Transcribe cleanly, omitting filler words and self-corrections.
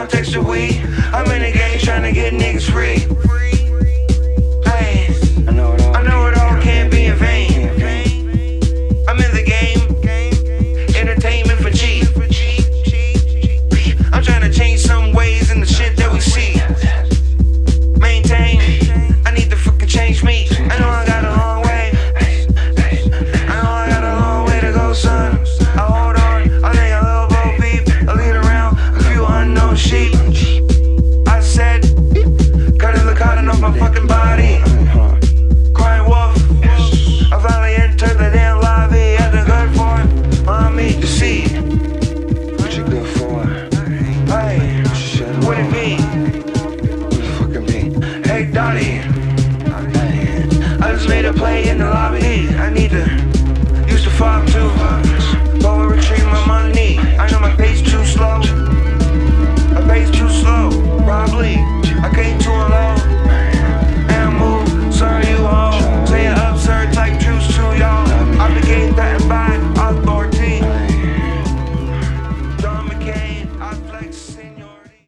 context of we. I'm in the game trying to get niggas free. Hey, I know it all can't be in vain. I'm in the game, entertainment for cheap. I'm trying to change some ways in the shit that we see. Maintain, I need to fucking change me. I know I got a long way. I know I got a long way to go, son. I hold on, I think I love Bo Peep. I lead around a few unknown sheep. I said, gotta look hard enough my fucking body. Crying wolf, I finally entered the damn lobby. Had the good for it, mommy, to see. What you good for? Hey, what it mean? What the fucking mean? Hey, Dottie, I just made a play in the lobby. I need to use the fog too.